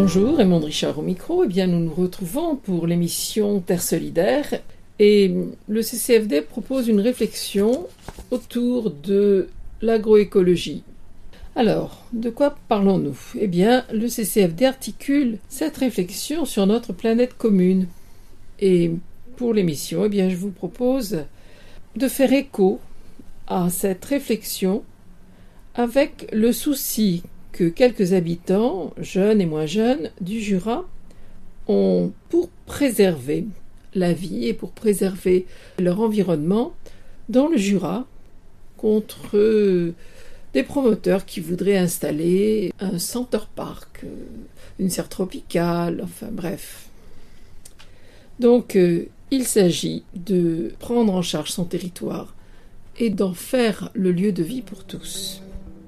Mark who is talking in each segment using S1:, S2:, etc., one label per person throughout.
S1: Bonjour, Raymond Richard au micro. Eh bien, nous nous retrouvons pour l'émission Terre solidaire et le CCFD propose une réflexion autour de l'agroécologie. Alors, de quoi parlons-nous ? Eh bien, le CCFD articule cette réflexion sur notre planète commune. Et pour l'émission, eh bien, je vous propose de faire écho à cette réflexion avec le souci que quelques habitants, jeunes et moins jeunes, du Jura ont pour préserver la vie et pour préserver leur environnement dans le Jura contre des promoteurs qui voudraient installer un center park, une serre tropicale, enfin bref. Donc il s'agit de prendre en charge son territoire et d'en faire le lieu de vie pour tous.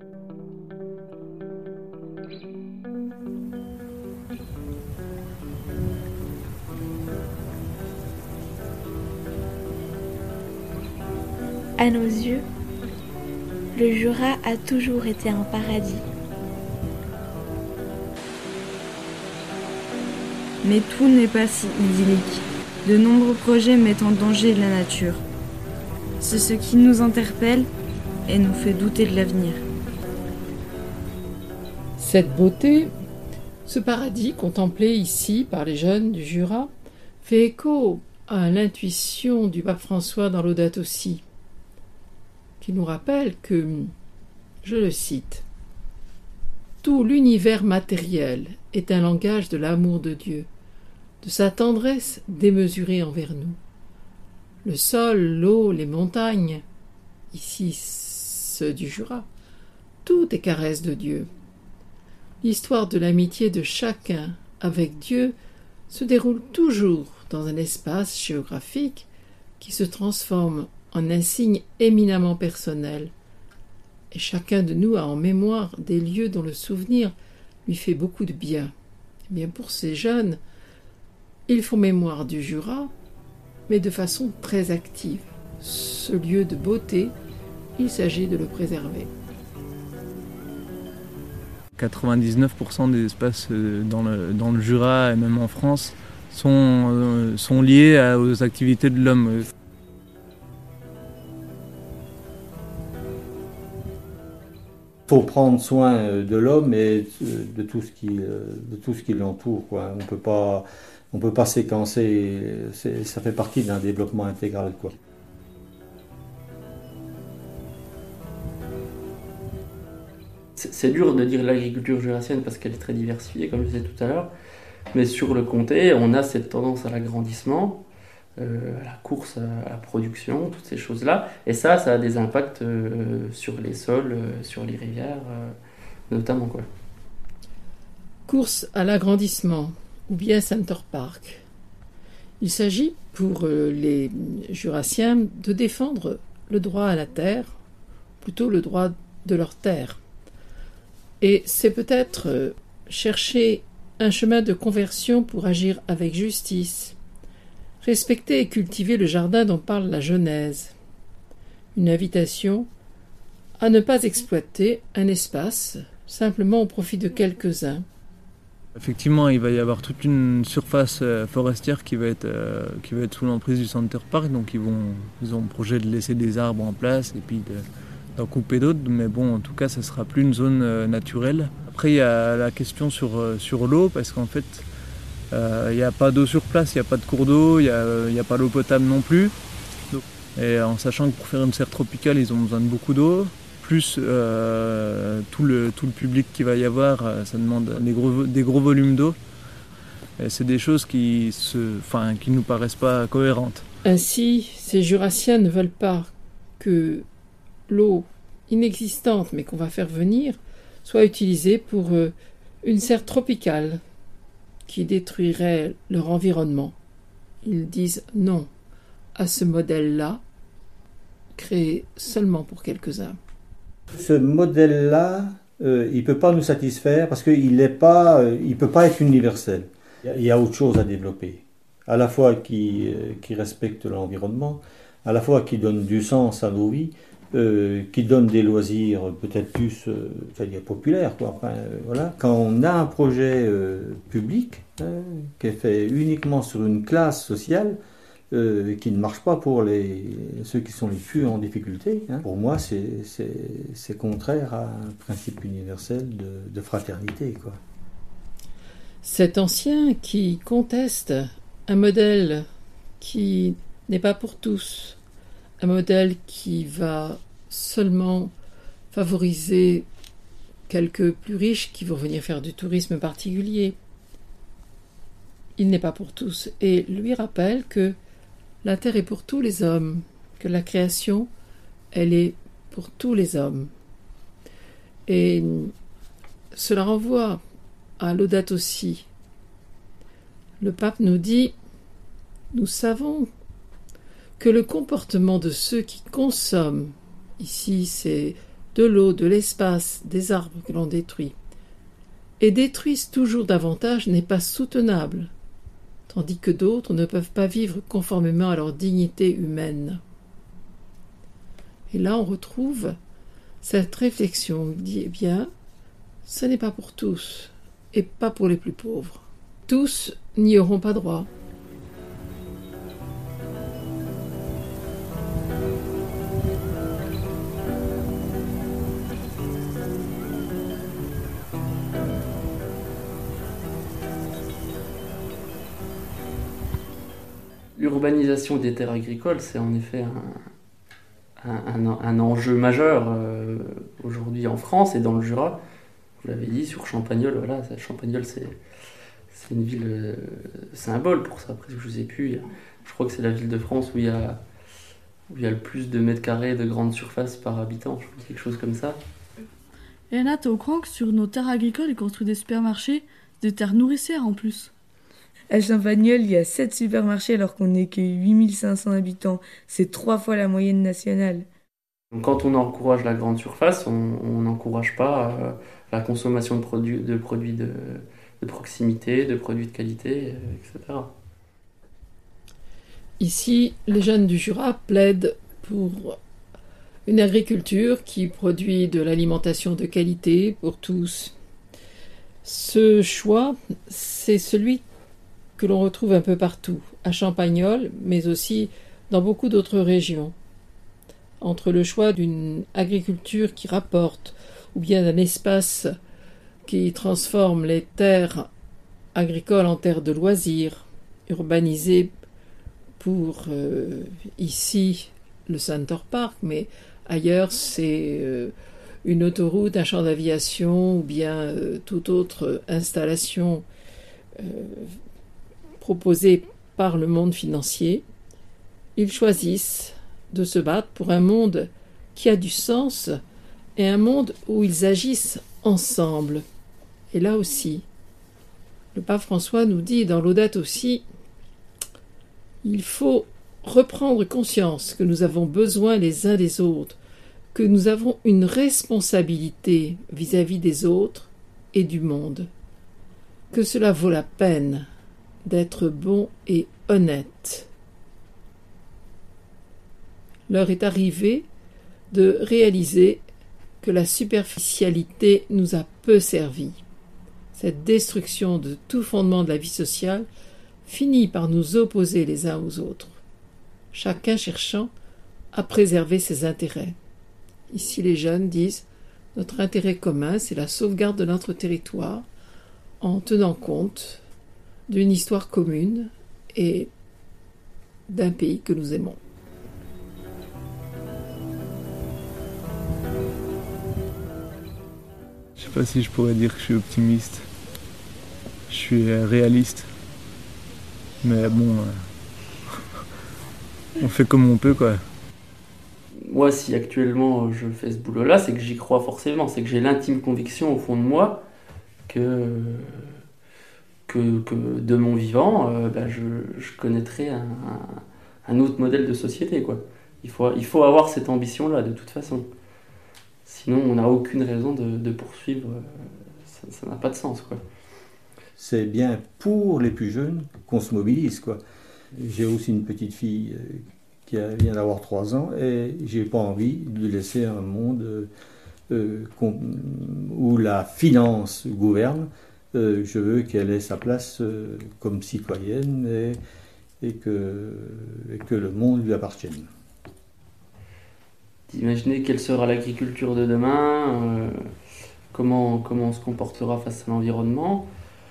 S2: À nos yeux, le Jura a toujours été un paradis.
S3: Mais tout n'est pas si idyllique. De nombreux projets mettent en danger la nature. C'est ce qui nous interpelle et nous fait douter de l'avenir.
S1: Cette beauté, ce paradis contemplé ici par les jeunes du Jura, fait écho à l'intuition du pape François dans Laudato Si, qui nous rappelle que, je le cite, « Tout l'univers matériel est un langage de l'amour de Dieu, de sa tendresse démesurée envers nous. Le sol, l'eau, les montagnes, ici ceux du Jura, tout est caresse de Dieu. L'histoire de l'amitié de chacun avec Dieu se déroule toujours dans un espace géographique qui se transforme en un signe éminemment personnel. Et chacun de nous a en mémoire des lieux dont le souvenir lui fait beaucoup de bien. Eh bien, pour ces jeunes, ils font mémoire du Jura, mais de façon très active. Ce lieu de beauté, il s'agit de le préserver.
S4: 99% des espaces dans le Jura et même en France sont liés aux activités de l'homme.
S5: Il faut prendre soin de l'homme et de tout ce qui l'entoure, quoi. On peut pas séquencer, ça fait partie d'un développement intégral, quoi.
S6: C'est dur de dire l'agriculture jurassienne parce qu'elle est très diversifiée, comme je disais tout à l'heure, mais sur le comté, on a cette tendance à l'agrandissement, à la course à la production, toutes ces choses-là, et ça a des impacts sur les sols, sur les rivières, notamment, quoi.
S1: Course à l'agrandissement, ou bien Center Park. Il s'agit pour les Jurassiens de défendre le droit à la terre, plutôt le droit de leur terre. Et c'est peut-être chercher un chemin de conversion pour agir avec justice, respecter et cultiver le jardin dont parle la Genèse. Une invitation à ne pas exploiter un espace simplement au profit de quelques-uns.
S4: Effectivement, il va y avoir toute une surface forestière qui va être sous l'emprise du Center Park, donc ils ont projet de laisser des arbres en place et puis d'en couper d'autres, mais bon, en tout cas, ça sera plus une zone naturelle. Après, il y a la question sur l'eau, parce qu'en fait, il n'y a pas d'eau sur place, il n'y a pas de cours d'eau, il n'y a pas l'eau potable non plus. Et en sachant que pour faire une serre tropicale, ils ont besoin de beaucoup d'eau, plus tout le public qu'il va y avoir, ça demande des gros volumes d'eau. Et c'est des choses qui nous paraissent pas cohérentes.
S1: Ainsi, ces Jurassiens ne veulent pas que l'eau inexistante, mais qu'on va faire venir, soit utilisée pour une serre tropicale qui détruirait leur environnement. Ils disent non à ce modèle-là, créé seulement pour quelques-uns.
S5: Ce modèle-là, il ne peut pas nous satisfaire parce qu'il ne peut pas être universel. Il y a autre chose à développer, à la fois qui respecte l'environnement, à la fois qui donne du sens à nos vies, qui donne des loisirs peut-être plus c'est-à-dire populaires, quoi. Enfin, voilà. Quand on a un projet public qui est fait uniquement sur une classe sociale, qui ne marche pas pour ceux qui sont les plus en difficulté, pour moi c'est contraire à un principe universel de fraternité, quoi.
S1: Cet ancien qui conteste un modèle qui n'est pas pour tous, un modèle qui va seulement favoriser quelques plus riches qui vont venir faire du tourisme particulier. Il n'est pas pour tous. Et lui rappelle que la terre est pour tous les hommes, que la création, elle est pour tous les hommes. Et cela renvoie à Laudato Si. Le pape nous dit, nous savons que le comportement de ceux qui consomment, ici c'est de l'eau, de l'espace, des arbres que l'on détruit, et détruisent toujours davantage n'est pas soutenable, tandis que d'autres ne peuvent pas vivre conformément à leur dignité humaine. Et là on retrouve cette réflexion qui dit, eh bien, ce n'est pas pour tous, et pas pour les plus pauvres. Tous n'y auront pas droit.
S6: L'urbanisation des terres agricoles, c'est en effet un enjeu majeur aujourd'hui en France et dans le Jura. Vous l'avez dit, sur Champagnole, voilà, Champagnole c'est une ville symbole pour ça. Après, je ne sais plus, je crois que c'est la ville de France où il y a le plus de mètres carrés de grande surface par habitant, je crois, quelque chose comme ça.
S7: Léna, t'es au courant que sur nos terres agricoles, ils construisent des supermarchés, des terres nourricières en plus?
S3: À Champagnole, il y a 7 supermarchés alors qu'on n'est que 8500 habitants. C'est 3 fois la moyenne nationale.
S6: Donc, quand on encourage la grande surface, on n'encourage pas la consommation de produits de proximité, de produits de qualité, etc.
S1: Ici, les jeunes du Jura plaident pour une agriculture qui produit de l'alimentation de qualité pour tous. Ce choix, c'est celui que l'on retrouve un peu partout, à Champagnole, mais aussi dans beaucoup d'autres régions. Entre le choix d'une agriculture qui rapporte, ou bien d'un espace qui transforme les terres agricoles en terres de loisirs, urbanisées pour ici le Center Park, mais ailleurs c'est une autoroute, un champ d'aviation ou bien toute autre installation proposée par le monde financier. Ils choisissent de se battre pour un monde qui a du sens et un monde où ils agissent ensemble. Et là aussi, le pape François nous dit dans Laudato Si, il faut reprendre conscience que nous avons besoin les uns des autres, que nous avons une responsabilité vis-à-vis des autres et du monde, que cela vaut la peine d'être bon et honnête. L'heure est arrivée de réaliser que la superficialité nous a peu servi. Cette destruction de tout fondement de la vie sociale finit par nous opposer les uns aux autres, chacun cherchant à préserver ses intérêts. Ici, les jeunes disent « Notre intérêt commun, c'est la sauvegarde de notre territoire en tenant compte d'une histoire commune et d'un pays que nous aimons. »
S4: Je sais pas si je pourrais dire que je suis optimiste. Je suis réaliste. Mais bon, on fait comme on peut, quoi.
S6: Moi, si actuellement je fais ce boulot-là, c'est que j'y crois forcément. C'est que j'ai l'intime conviction au fond de moi que de mon vivant, je connaîtrai un autre modèle de société, quoi. Il faut avoir cette ambition-là, de toute façon. Sinon, on n'a aucune raison de poursuivre. Ça n'a pas de sens, quoi.
S5: C'est bien pour les plus jeunes qu'on se mobilise, quoi. J'ai aussi une petite fille vient d'avoir 3 ans, et j'ai pas envie de laisser un monde où la finance gouverne. Je veux qu'elle ait sa place comme citoyenne et que le monde lui appartienne.
S6: D'imaginer quelle sera l'agriculture de demain, comment on se comportera face à l'environnement.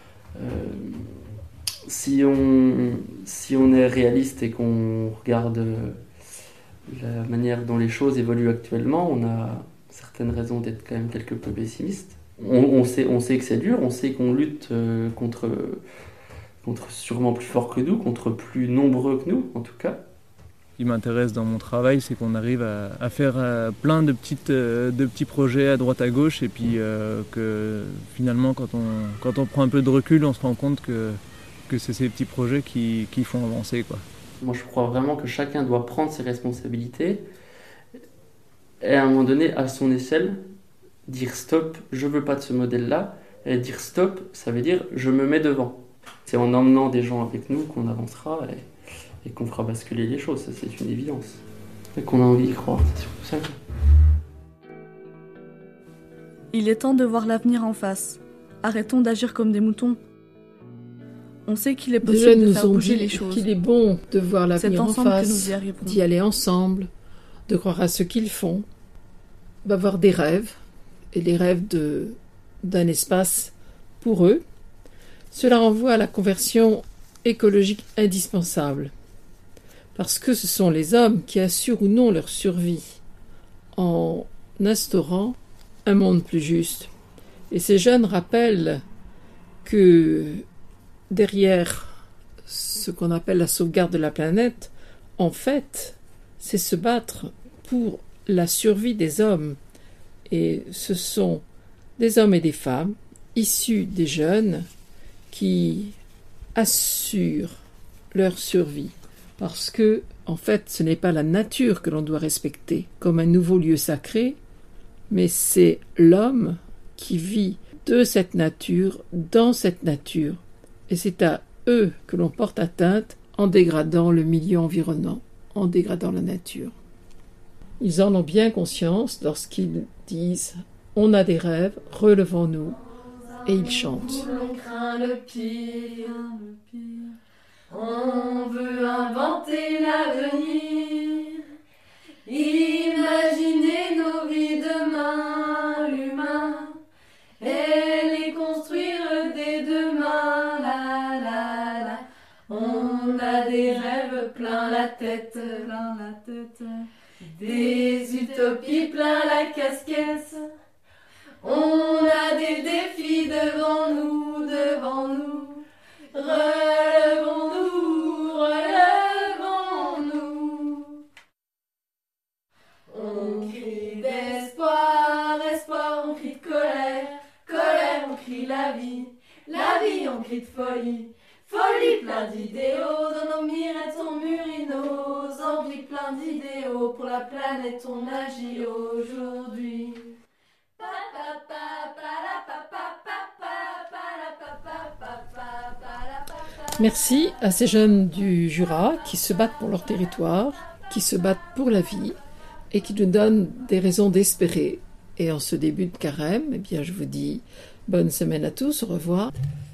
S6: Si on est réaliste et qu'on regarde la manière dont les choses évoluent actuellement, on a certaines raisons d'être quand même quelque peu pessimiste. On sait que c'est dur, on sait qu'on lutte contre sûrement plus fort que nous, contre plus nombreux que nous en tout cas.
S4: Ce qui m'intéresse dans mon travail, c'est qu'on arrive à faire plein de petits projets à droite à gauche, et puis que finalement quand on prend un peu de recul, on se rend compte que c'est ces petits projets qui font avancer, quoi.
S6: Moi je crois vraiment que chacun doit prendre ses responsabilités et à un moment donné, à son échelle, dire stop, je veux pas de ce modèle-là, et dire stop, ça veut dire je me mets devant. C'est en emmenant des gens avec nous qu'on avancera et qu'on fera basculer les choses, ça c'est une évidence. Et qu'on a envie d'y croire, c'est surtout ça.
S7: Il est temps de voir l'avenir en face. Arrêtons d'agir comme des moutons. On sait qu'il est
S1: Déjà,
S7: possible de faire
S1: nous ont
S7: bouger
S1: dit
S7: les choses.
S1: qu'il est bon de voir
S7: C'est
S1: l'avenir en
S7: ensemble que nous
S1: face,
S7: y arriverons.
S1: d'y aller ensemble, de croire à ce qu'ils font, d'avoir des rêves, et les rêves d'un espace pour eux. Cela renvoie à la conversion écologique indispensable, parce que ce sont les hommes qui assurent ou non leur survie en instaurant un monde plus juste. Et ces jeunes rappellent que derrière ce qu'on appelle la sauvegarde de la planète, en fait, c'est se battre pour la survie des hommes. Et ce sont des hommes et des femmes issus des jeunes qui assurent leur survie. Parce que, en fait, ce n'est pas la nature que l'on doit respecter comme un nouveau lieu sacré, mais c'est l'homme qui vit de cette nature, dans cette nature. Et c'est à eux que l'on porte atteinte en dégradant le milieu environnant, en dégradant la nature. Ils en ont bien conscience lorsqu'ils disent « On a des rêves, relevons-nous » et ils chantent.
S8: On craint le pire, on veut inventer l'avenir, imaginer nos vies demain, l'humain, et les construire dès demain, la la la. On a des rêves plein la tête, des utopies plein la casquette. On a des défis devant nous. Relevons-nous, relevons-nous. On crie d'espoir, espoir, on crie de colère, colère, on crie la vie, on crie de folie, folie, plein d'idéaux, dans nos mirettes on mûrit nos envies, plein d'idéaux, pour la planète on agit aujourd'hui.
S1: Merci à ces jeunes du Jura qui se battent pour leur territoire, qui se battent pour la vie et qui nous donnent des raisons d'espérer. Et en ce début de carême, eh bien, je vous dis bonne semaine à tous, au revoir.